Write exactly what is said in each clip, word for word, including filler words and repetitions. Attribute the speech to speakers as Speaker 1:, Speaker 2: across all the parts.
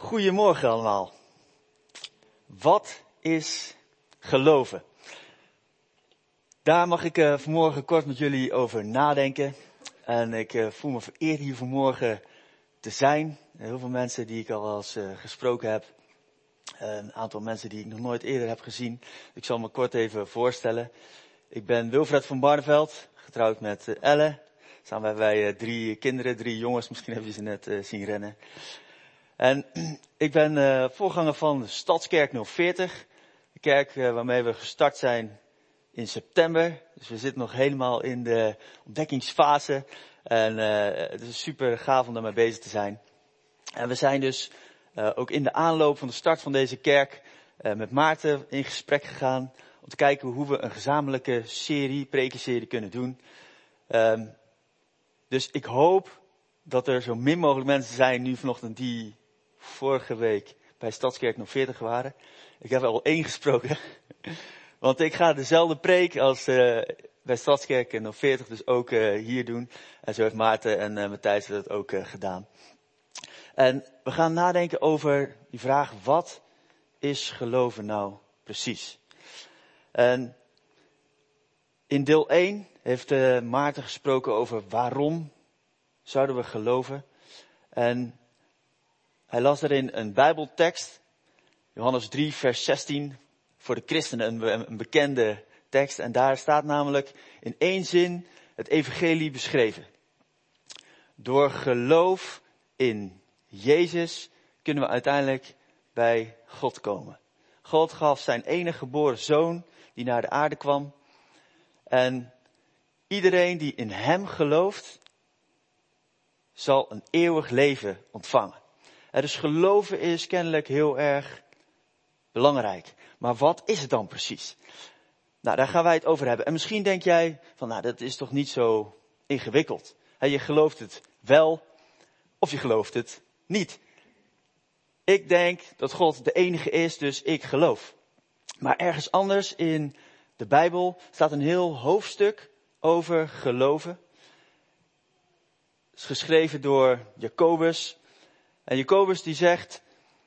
Speaker 1: Goedemorgen allemaal. Wat is geloven? Daar mag ik uh, vanmorgen kort met jullie over nadenken. En ik uh, voel me vereerd hier vanmorgen te zijn. Heel veel mensen die ik al wel eens uh, gesproken heb. Uh, een aantal mensen die ik nog nooit eerder heb gezien. Ik zal me kort even voorstellen. Ik ben Wilfred van Barneveld, getrouwd met uh, Elle. Samen hebben wij uh, drie kinderen, drie jongens. Misschien heb je ze net uh, zien rennen. En ik ben uh, voorganger van de Stadskerk nul veertig. De kerk uh, waarmee we gestart zijn in september. Dus we zitten nog helemaal in de ontdekkingsfase. En uh, het is super gaaf om daarmee bezig te zijn. En we zijn dus uh, ook in de aanloop van de start van deze kerk uh, met Maarten in gesprek gegaan. Om te kijken hoe we een gezamenlijke serie, prekenserie kunnen doen. Um, dus ik hoop dat er zo min mogelijk mensen zijn nu vanochtend die vorige week bij Stadskerk nul veertig waren. Ik heb er al één gesproken. Want ik ga dezelfde preek als uh, bij Stadskerk nul veertig dus ook uh, hier doen. En zo heeft Maarten en uh, Matthijs dat ook uh, gedaan. En we gaan nadenken over die vraag, wat is geloven nou precies? En in deel één heeft uh, Maarten gesproken over waarom zouden we geloven. En hij las daarin een Bijbeltekst, Johannes drie vers zestien, voor de christenen een, een bekende tekst. En daar staat namelijk in één zin het evangelie beschreven. Door geloof in Jezus kunnen we uiteindelijk bij God komen. God gaf zijn enige geboren zoon die naar de aarde kwam. En iedereen die in hem gelooft, zal een eeuwig leven ontvangen. En dus geloven is kennelijk heel erg belangrijk. Maar wat is het dan precies? Nou, daar gaan wij het over hebben. En misschien denk jij van, nou, dat is toch niet zo ingewikkeld. He, je gelooft het wel of je gelooft het niet. Ik denk dat God de enige is, dus ik geloof. Maar ergens anders in de Bijbel staat een heel hoofdstuk over geloven. Het is geschreven door Jacobus. En Jacobus die zegt,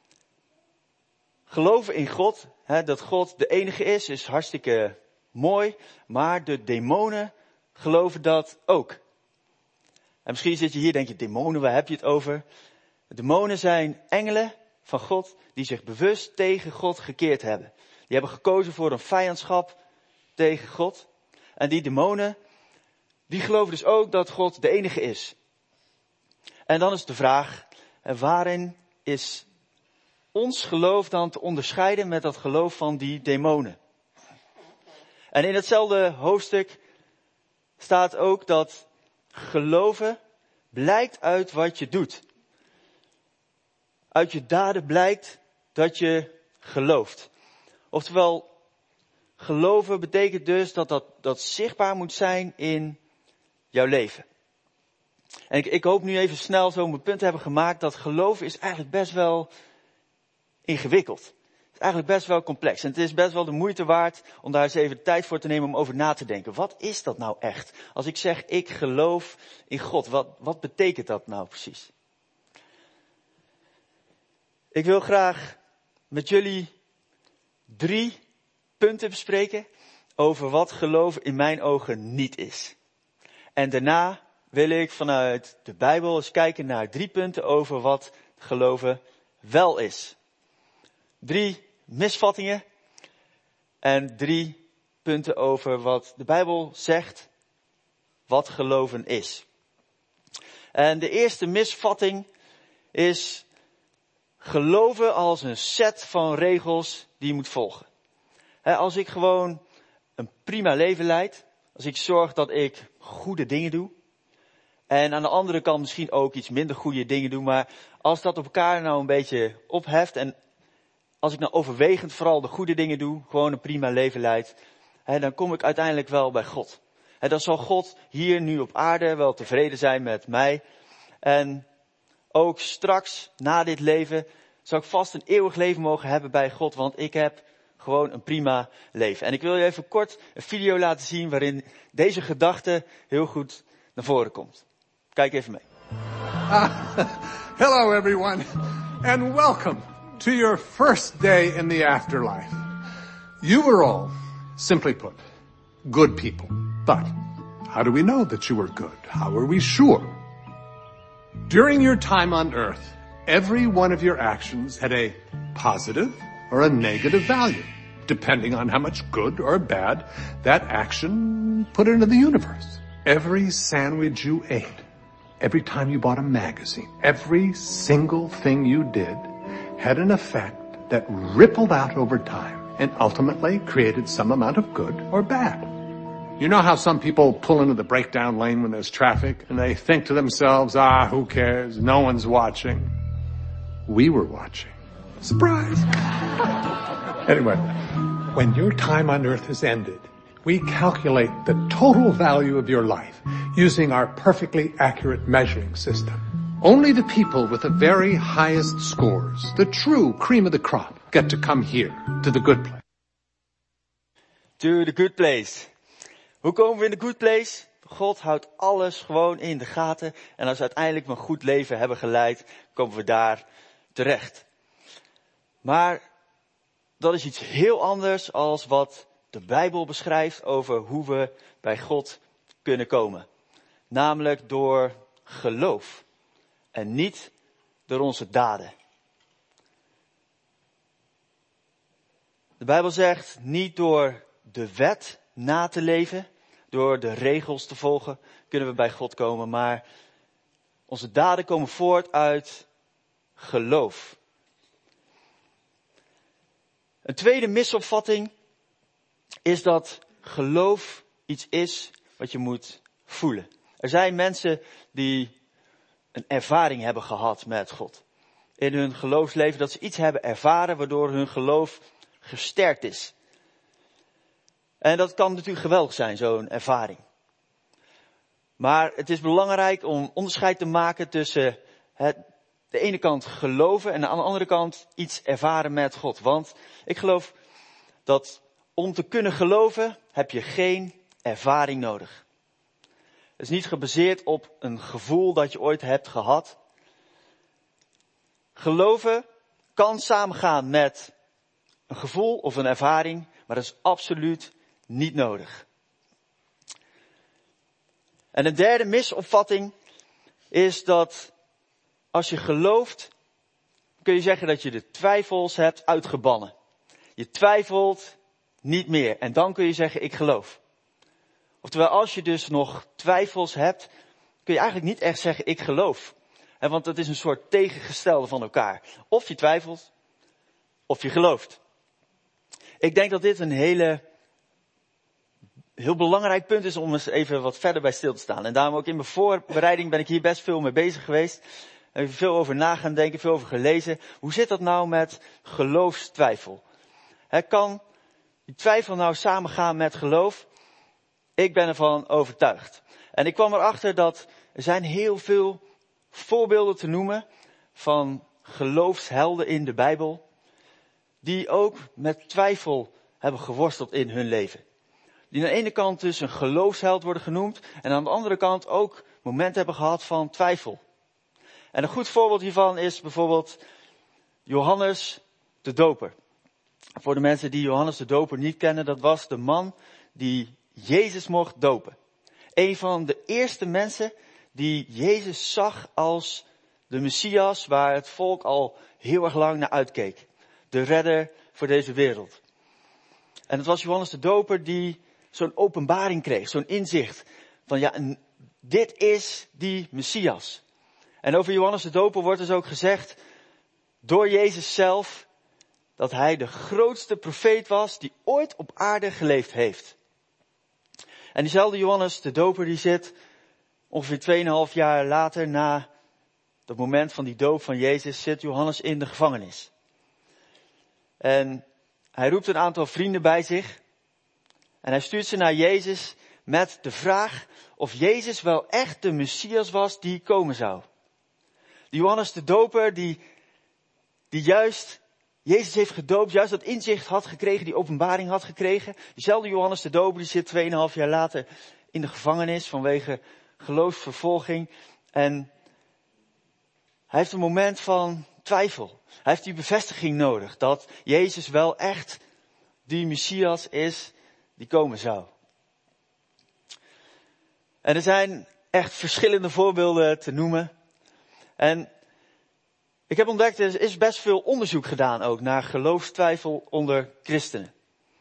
Speaker 1: geloven in God, hè, dat God de enige is, is hartstikke mooi. Maar de demonen geloven dat ook. En misschien zit je hier en denk je, demonen, waar heb je het over? Demonen zijn engelen van God die zich bewust tegen God gekeerd hebben. Die hebben gekozen voor een vijandschap tegen God. En die demonen, die geloven dus ook dat God de enige is. En dan is de vraag, waarin is ons geloof dan te onderscheiden met dat geloof van die demonen? En in hetzelfde hoofdstuk staat ook dat geloven blijkt uit wat je doet. Uit je daden blijkt dat je gelooft. Oftewel, geloven betekent dus dat dat, dat zichtbaar moet zijn in jouw leven. En ik, ik hoop nu even snel zo mijn punt te hebben gemaakt dat geloven is eigenlijk best wel ingewikkeld. Het is eigenlijk best wel complex. En het is best wel de moeite waard om daar eens even de tijd voor te nemen om over na te denken. Wat is dat nou echt? Als ik zeg ik geloof in God, wat, wat betekent dat nou precies? Ik wil graag met jullie drie punten bespreken over wat geloven in mijn ogen niet is. En daarna wil ik vanuit de Bijbel eens kijken naar drie punten over wat geloven wel is. Drie misvattingen en drie punten over wat de Bijbel zegt wat geloven is. En de eerste misvatting is geloven als een set van regels die je moet volgen. He, als ik gewoon een prima leven leid, als ik zorg dat ik goede dingen doe, en aan de andere kant misschien ook iets minder goede dingen doe, maar als dat op elkaar nou een beetje opheft en als ik nou overwegend vooral de goede dingen doe, gewoon een prima leven leid, he, dan kom ik uiteindelijk wel bij God. He, dan zal God hier nu op aarde wel tevreden zijn met mij. En ook straks, na dit leven, zal ik vast een eeuwig leven mogen hebben bij God, want ik heb gewoon een prima leven. En ik wil je even kort een video laten zien waarin deze gedachte heel goed naar voren komt. Kijk even mee.
Speaker 2: Uh, hello everyone. and welcome to your first day in the afterlife. You were all, simply put, good people. But how do we know that you were good? How are we sure? During your time on earth, every one of your actions had a positive or a negative value, depending on how much good or bad that action put into the universe. Every sandwich you ate, every time you bought a magazine, every single thing you did had an effect that rippled out over time and ultimately created some amount of good or bad. You know how some people pull into the breakdown lane when there's traffic and they think to themselves, ah, who cares? No one's watching. We were watching. Surprise. Anyway, when your time on earth is ended, we calculate the total value of your life using our perfectly accurate measuring system. Only the people with the very highest scores, the true cream of the crop, get to come here, to the good place.
Speaker 1: To the good place. Hoe komen we in de good place? God houdt alles gewoon in de gaten. En als we uiteindelijk een goed leven hebben geleid, komen we daar terecht. Maar dat is iets heel anders als wat de Bijbel beschrijft over hoe we bij God kunnen komen. Namelijk door geloof. En niet door onze daden. De Bijbel zegt niet door de wet na te leven, door de regels te volgen, kunnen we bij God komen. Maar onze daden komen voort uit geloof. Een tweede misopvatting is dat geloof iets is wat je moet voelen. Er zijn mensen die een ervaring hebben gehad met God. In hun geloofsleven dat ze iets hebben ervaren waardoor hun geloof gesterkt is. En dat kan natuurlijk geweldig zijn, zo'n ervaring. Maar het is belangrijk om onderscheid te maken tussen het, de ene kant geloven en aan de andere kant iets ervaren met God. Want ik geloof dat om te kunnen geloven heb je geen ervaring nodig. Het is niet gebaseerd op een gevoel dat je ooit hebt gehad. Geloven kan samengaan met een gevoel of een ervaring, maar dat is absoluut niet nodig. En een derde misopvatting is dat als je gelooft, kun je zeggen dat je de twijfels hebt uitgebannen. Je twijfelt niet meer en dan kun je zeggen ik geloof. Oftewel als je dus nog twijfels hebt, kun je eigenlijk niet echt zeggen ik geloof. En want dat is een soort tegengestelde van elkaar. Of je twijfelt, of je gelooft. Ik denk dat dit een hele, heel belangrijk punt is om eens even wat verder bij stil te staan. En daarom ook in mijn voorbereiding ben ik hier best veel mee bezig geweest. Heb veel over na gaan denken, veel over gelezen. Hoe zit dat nou met geloofstwijfel? He, kan die twijfel nou samengaan met geloof? Ik ben ervan overtuigd. En ik kwam erachter dat er zijn heel veel voorbeelden te noemen van geloofshelden in de Bijbel. Die ook met twijfel hebben geworsteld in hun leven. Die aan de ene kant dus een geloofsheld worden genoemd. En aan de andere kant ook momenten hebben gehad van twijfel. En een goed voorbeeld hiervan is bijvoorbeeld Johannes de Doper. Voor de mensen die Johannes de Doper niet kennen, dat was de man die Jezus mocht dopen. Een van de eerste mensen die Jezus zag als de Messias waar het volk al heel erg lang naar uitkeek. De redder voor deze wereld. En het was Johannes de Doper die zo'n openbaring kreeg, zo'n inzicht. Van ja, dit is die Messias. En over Johannes de Doper wordt dus ook gezegd, door Jezus zelf, dat hij de grootste profeet was die ooit op aarde geleefd heeft. En diezelfde Johannes de Doper die zit ongeveer tweeënhalf jaar later na dat moment van die doop van Jezus, zit Johannes in de gevangenis. En hij roept een aantal vrienden bij zich. En hij stuurt ze naar Jezus met de vraag of Jezus wel echt de Messias was die komen zou. Die Johannes de Doper die, die juist Jezus heeft gedoopt, juist dat inzicht had gekregen, die openbaring had gekregen. Diezelfde Johannes de Doper die zit tweeënhalf jaar later in de gevangenis vanwege geloofsvervolging. En hij heeft een moment van twijfel. Hij heeft die bevestiging nodig dat Jezus wel echt die Messias is die komen zou. En er zijn echt verschillende voorbeelden te noemen. En ik heb ontdekt, er is best veel onderzoek gedaan ook naar geloofstwijfel onder christenen.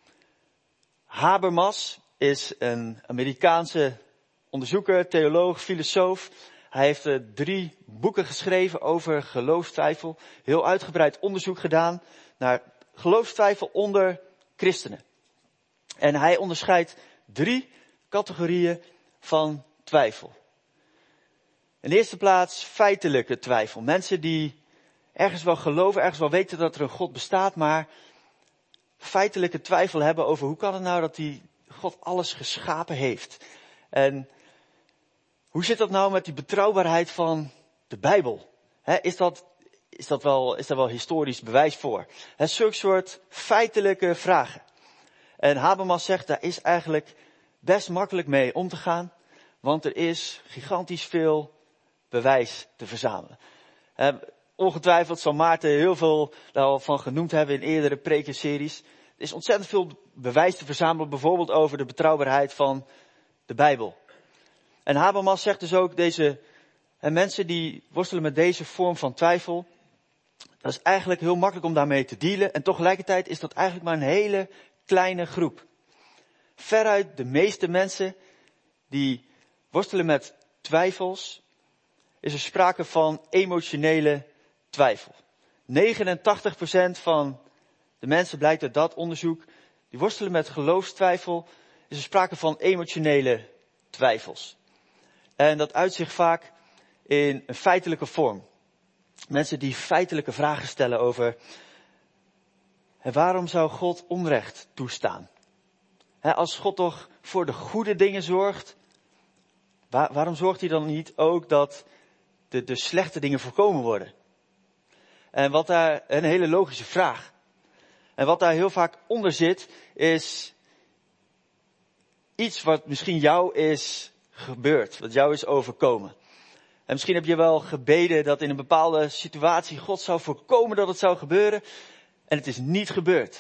Speaker 1: Habermas is een Amerikaanse onderzoeker, theoloog, filosoof. Hij heeft uh, drie boeken geschreven over geloofstwijfel. Heel uitgebreid onderzoek gedaan naar geloofstwijfel onder christenen. En hij onderscheidt drie categorieën van twijfel. In de eerste plaats feitelijke twijfel. Mensen die ergens wel geloven, ergens wel weten dat er een God bestaat, maar feitelijke twijfel hebben over hoe kan het nou dat die God alles geschapen heeft. En hoe zit dat nou met die betrouwbaarheid van de Bijbel? He, is dat, is dat wel, is daar wel historisch bewijs voor? He, zulke soort feitelijke vragen. En Habermas zegt, daar is eigenlijk best makkelijk mee om te gaan, want er is gigantisch veel bewijs te verzamelen. He, ongetwijfeld zal Maarten heel veel daarvan genoemd hebben in eerdere prekenseries. Er is ontzettend veel bewijs te verzamelen, bijvoorbeeld over de betrouwbaarheid van de Bijbel. En Habermas zegt dus ook, deze en mensen die worstelen met deze vorm van twijfel, dat is eigenlijk heel makkelijk om daarmee te dealen. En tegelijkertijd is dat eigenlijk maar een hele kleine groep. Veruit de meeste mensen die worstelen met twijfels, is er sprake van emotionele twijfel. negenentachtig procent van de mensen, blijkt uit dat onderzoek, die worstelen met geloofstwijfel, is er sprake van emotionele twijfels. En dat uit zich vaak in een feitelijke vorm. Mensen die feitelijke vragen stellen over, hè, waarom zou God onrecht toestaan? Hè, als God toch voor de goede dingen zorgt, waar, waarom zorgt hij dan niet ook dat de, de slechte dingen voorkomen worden? En wat daar, een hele logische vraag. En wat daar heel vaak onder zit, is iets wat misschien jou is gebeurd, wat jou is overkomen. En misschien heb je wel gebeden dat in een bepaalde situatie God zou voorkomen dat het zou gebeuren. En het is niet gebeurd.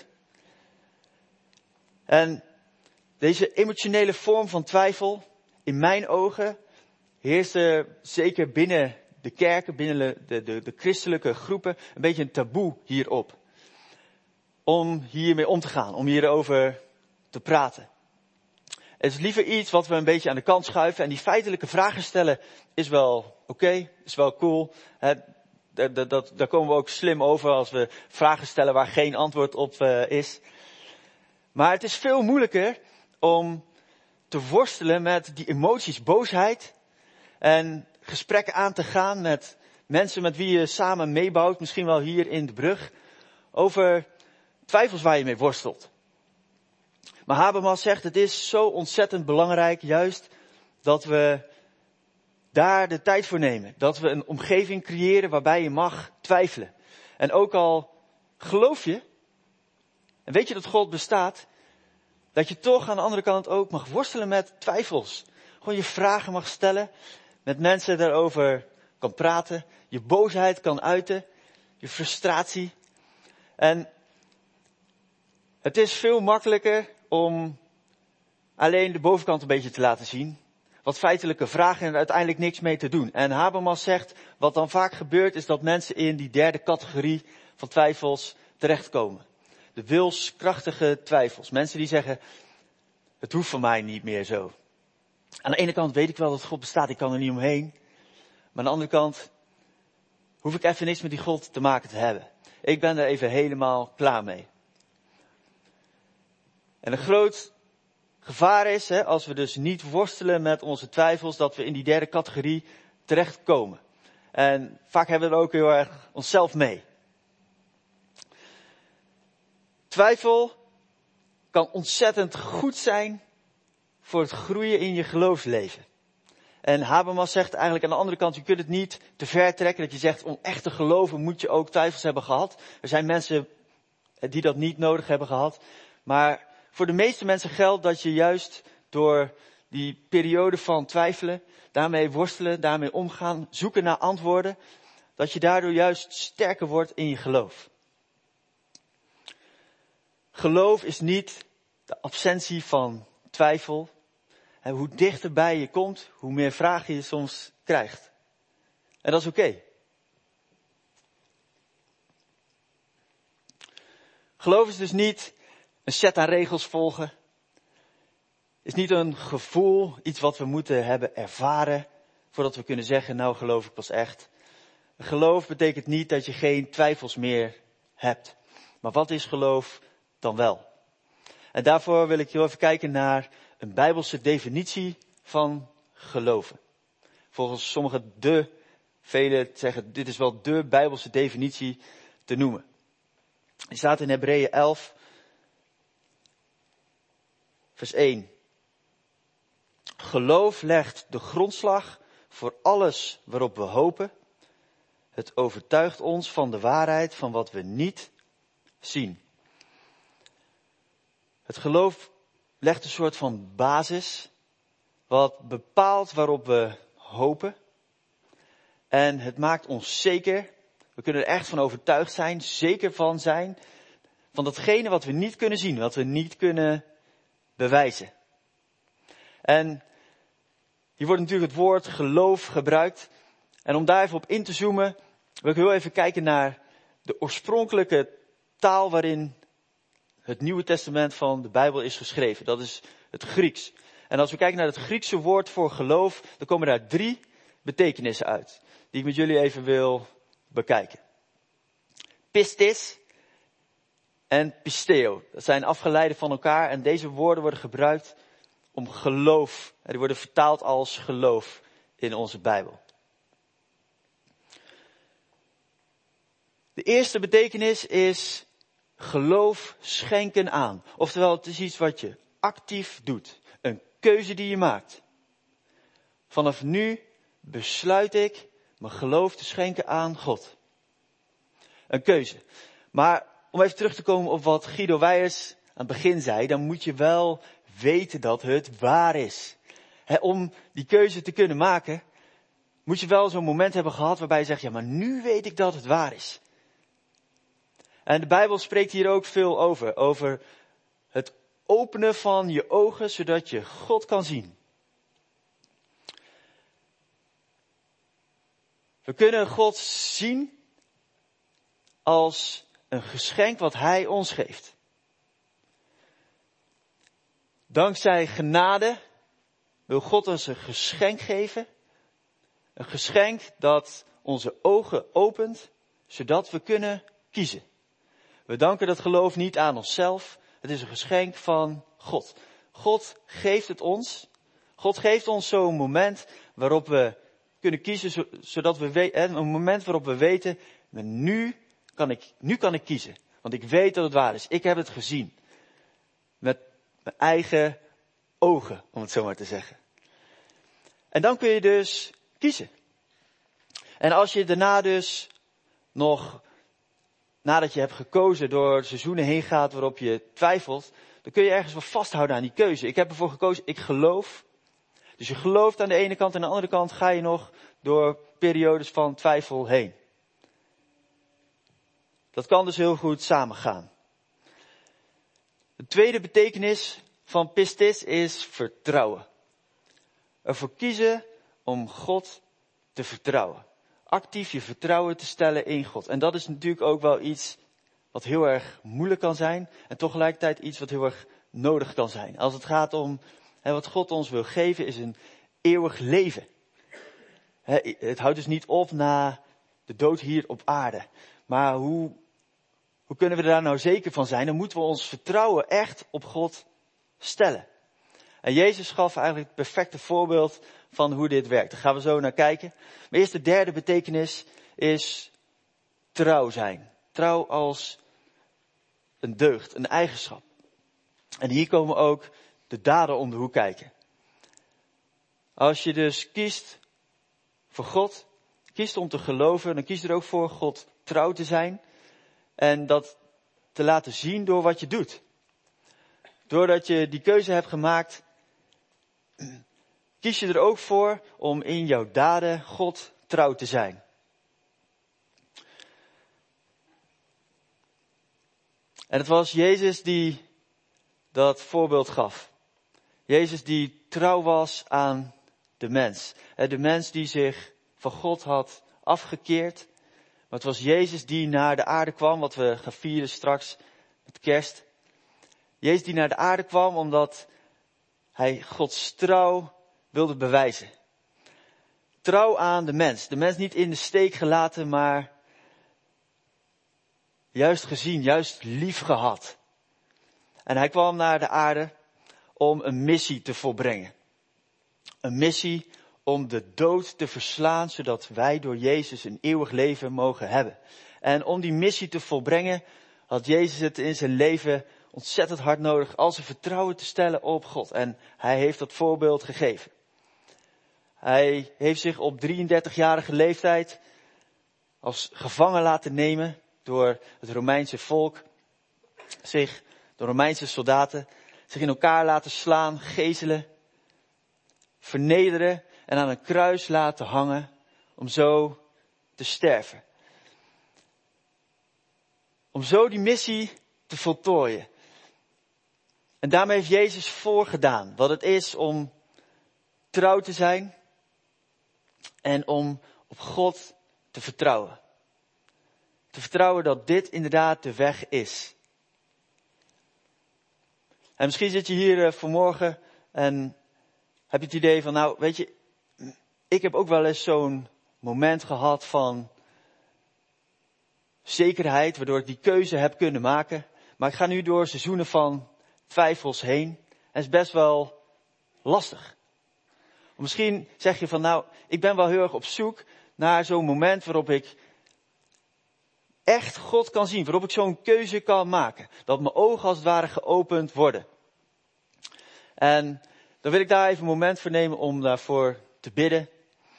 Speaker 1: En deze emotionele vorm van twijfel, in mijn ogen, heerst er zeker binnen de kerken, binnen de, de, de, de christelijke groepen, een beetje een taboe hierop. Om hiermee om te gaan, om hierover te praten. Het is liever iets wat we een beetje aan de kant schuiven. En die feitelijke vragen stellen is wel oké, okay, is wel cool. He, dat, dat, dat, daar komen we ook slim over als we vragen stellen waar geen antwoord op uh, is. Maar het is veel moeilijker om te worstelen met die emoties, boosheid. En gesprekken aan te gaan met mensen met wie je samen meebouwt. Misschien wel hier in de brug. Over twijfels waar je mee worstelt. Maar Habermas zegt, het is zo ontzettend belangrijk juist dat we daar de tijd voor nemen. Dat we een omgeving creëren waarbij je mag twijfelen. En ook al geloof je, en weet je dat God bestaat, dat je toch aan de andere kant ook mag worstelen met twijfels. Gewoon je vragen mag stellen, met mensen daarover kan praten, je boosheid kan uiten, je frustratie. En het is veel makkelijker om alleen de bovenkant een beetje te laten zien. Wat feitelijke vragen en er uiteindelijk niks mee te doen. En Habermas zegt, wat dan vaak gebeurt is dat mensen in die derde categorie van twijfels terechtkomen. De wilskrachtige twijfels. Mensen die zeggen, het hoeft voor mij niet meer zo. Aan de ene kant weet ik wel dat God bestaat, ik kan er niet omheen. Maar aan de andere kant hoef ik even niks met die God te maken te hebben. Ik ben er even helemaal klaar mee. En een groot gevaar is, hè, als we dus niet worstelen met onze twijfels, dat we in die derde categorie terechtkomen. En vaak hebben we er ook heel erg onszelf mee. Twijfel kan ontzettend goed zijn voor het groeien in je geloofsleven. En Habermas zegt eigenlijk aan de andere kant, je kunt het niet te ver trekken. Dat je zegt, om echt te geloven moet je ook twijfels hebben gehad. Er zijn mensen die dat niet nodig hebben gehad. Maar voor de meeste mensen geldt dat je juist door die periode van twijfelen, daarmee worstelen, daarmee omgaan, zoeken naar antwoorden, dat je daardoor juist sterker wordt in je geloof. Geloof is niet de absentie van twijfel. En hoe dichterbij je komt, hoe meer vragen je soms krijgt. En dat is oké. Okay. Geloof is dus niet een set aan regels volgen. Is niet een gevoel, iets wat we moeten hebben ervaren, voordat we kunnen zeggen, nou geloof ik pas echt. Geloof betekent niet dat je geen twijfels meer hebt. Maar wat is geloof dan wel? En daarvoor wil ik heel even kijken naar een Bijbelse definitie van geloven. Volgens sommigen de, velen zeggen, dit is wel de Bijbelse definitie te noemen. Die staat in Hebreeën elf, vers één. Geloof legt de grondslag voor alles waarop we hopen. Het overtuigt ons van de waarheid van wat we niet zien. Het geloof legt een soort van basis, wat bepaalt waarop we hopen. En het maakt ons zeker, we kunnen er echt van overtuigd zijn, zeker van zijn, van datgene wat we niet kunnen zien, wat we niet kunnen bewijzen. En hier wordt natuurlijk het woord geloof gebruikt. En om daar even op in te zoomen, wil ik heel even kijken naar de oorspronkelijke taal waarin het Nieuwe Testament van de Bijbel is geschreven. Dat is het Grieks. En als we kijken naar het Griekse woord voor geloof, dan komen daar drie betekenissen uit, die ik met jullie even wil bekijken. Pistis en pisteo. Dat zijn afgeleiden van elkaar en deze woorden worden gebruikt om geloof. En die worden vertaald als geloof in onze Bijbel. De eerste betekenis is geloof schenken aan. Oftewel, het is iets wat je actief doet. Een keuze die je maakt. Vanaf nu besluit ik mijn geloof te schenken aan God. Een keuze. Maar om even terug te komen op wat Guido Weijers aan het begin zei, dan moet je wel weten dat het waar is. He, om die keuze te kunnen maken, moet je wel zo'n moment hebben gehad waarbij je zegt, ja, maar nu weet ik dat het waar is. En de Bijbel spreekt hier ook veel over. Over het openen van je ogen, zodat je God kan zien. We kunnen God zien als een geschenk wat Hij ons geeft. Dankzij genade wil God ons een geschenk geven. Een geschenk dat onze ogen opent, zodat we kunnen kiezen. We danken dat geloof niet aan onszelf. Het is een geschenk van God. God geeft het ons. God geeft ons zo'n moment waarop we kunnen kiezen, zodat we weten, een moment waarop we weten, nu kan ik, nu kan ik kiezen. Want ik weet dat het waar is. Ik heb het gezien. Met mijn eigen ogen, om het zo maar te zeggen. En dan kun je dus kiezen. En als je daarna dus nog, nadat je hebt gekozen, door seizoenen heen gaat waarop je twijfelt, dan kun je ergens wel vasthouden aan die keuze. Ik heb ervoor gekozen, ik geloof. Dus je gelooft aan de ene kant en aan de andere kant ga je nog door periodes van twijfel heen. Dat kan dus heel goed samengaan. De tweede betekenis van pistis is vertrouwen. Ervoor kiezen om God te vertrouwen. Actief je vertrouwen te stellen in God. En dat is natuurlijk ook wel iets wat heel erg moeilijk kan zijn. En tegelijkertijd iets wat heel erg nodig kan zijn. Als het gaat om hè, wat God ons wil geven is een eeuwig leven. Hè, het houdt dus niet op na de dood hier op aarde. Maar hoe, hoe kunnen we daar nou zeker van zijn? Dan moeten we ons vertrouwen echt op God stellen. En Jezus gaf eigenlijk het perfecte voorbeeld van hoe dit werkt. Daar gaan we zo naar kijken. Maar eerst de derde betekenis is trouw zijn. Trouw als een deugd, een eigenschap. En hier komen ook de daden om de hoek kijken. Als je dus kiest voor God, kiest om te geloven, dan kies je er ook voor God trouw te zijn. En dat te laten zien door wat je doet. Doordat je die keuze hebt gemaakt, kies je er ook voor om in jouw daden God trouw te zijn. En het was Jezus die dat voorbeeld gaf. Jezus die trouw was aan de mens. De mens die zich van God had afgekeerd. Maar het was Jezus die naar de aarde kwam, wat we gaan vieren straks met kerst. Jezus die naar de aarde kwam omdat hij Gods trouw wilde bewijzen. Trouw aan de mens. De mens niet in de steek gelaten, maar juist gezien, juist lief gehad. En hij kwam naar de aarde om een missie te volbrengen. Een missie om de dood te verslaan, zodat wij door Jezus een eeuwig leven mogen hebben. En om die missie te volbrengen, had Jezus het in zijn leven ontzettend hard nodig al zijn vertrouwen te stellen op God. En hij heeft dat voorbeeld gegeven. Hij heeft zich op drieëndertigjarige leeftijd als gevangen laten nemen door het Romeinse volk. Zich, de Romeinse soldaten, zich in elkaar laten slaan, gezelen, vernederen en aan een kruis laten hangen om zo te sterven. Om zo die missie te voltooien. En daarmee heeft Jezus voorgedaan wat het is om trouw te zijn en om op God te vertrouwen. Te vertrouwen dat dit inderdaad de weg is. En misschien zit je hier uh, vanmorgen en heb je het idee van, nou weet je, ik heb ook wel eens zo'n moment gehad van zekerheid, waardoor ik die keuze heb kunnen maken. Maar ik ga nu door seizoenen van twijfels heen. En het is best wel lastig. Misschien zeg je van, nou, ik ben wel heel erg op zoek naar zo'n moment waarop ik echt God kan zien. Waarop ik zo'n keuze kan maken. Dat mijn ogen als het ware geopend worden. En dan wil ik daar even een moment voor nemen om daarvoor te bidden.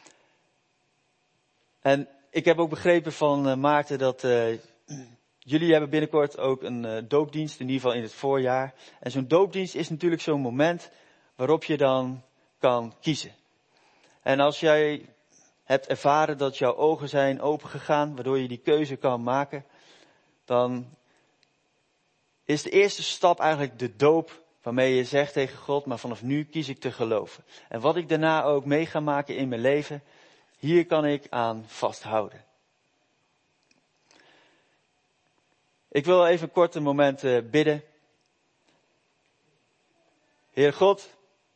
Speaker 1: En ik heb ook begrepen van uh, Maarten dat uh, jullie hebben binnenkort ook een uh, doopdienst, in ieder geval in het voorjaar. En zo'n doopdienst is natuurlijk zo'n moment waarop je dan kan kiezen. En als jij hebt ervaren dat jouw ogen zijn opengegaan, waardoor je die keuze kan maken, dan is de eerste stap eigenlijk de doop, waarmee je zegt tegen God, maar vanaf nu kies ik te geloven. En wat ik daarna ook mee ga maken in mijn leven, hier kan ik aan vasthouden. Ik wil even kort een moment uh, bidden. Heer God,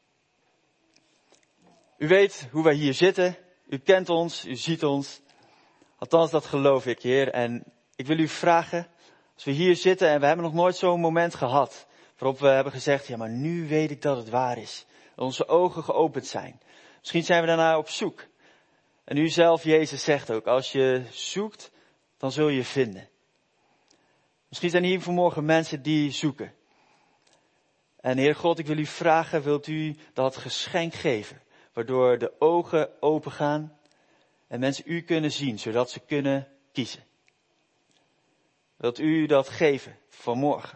Speaker 1: u weet hoe wij hier zitten. U kent ons, u ziet ons. Althans, dat geloof ik, Heer. En ik wil u vragen, als we hier zitten en we hebben nog nooit zo'n moment gehad, waarop we hebben gezegd, ja, maar nu weet ik dat het waar is. Dat onze ogen geopend zijn. Misschien zijn we daarna op zoek. En u zelf, Jezus, zegt ook, als je zoekt, dan zul je vinden. Misschien zijn hier vanmorgen mensen die zoeken. En Heer God, ik wil u vragen, wilt u dat geschenk geven? Waardoor de ogen open gaan en mensen u kunnen zien, zodat ze kunnen kiezen. Wilt u dat geven vanmorgen?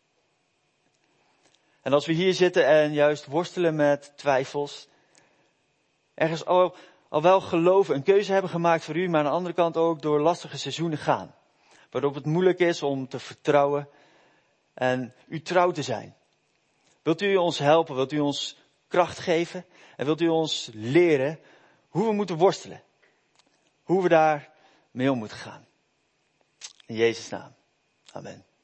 Speaker 1: En als we hier zitten en juist worstelen met twijfels, ergens al, al wel geloven, een keuze hebben gemaakt voor u, maar aan de andere kant ook door lastige seizoenen gaan. Waarop het moeilijk is om te vertrouwen en u trouw te zijn. Wilt u ons helpen, wilt u ons kracht geven en wilt u ons leren hoe we moeten worstelen. Hoe we daar mee om moeten gaan. In Jezus' naam. Amen.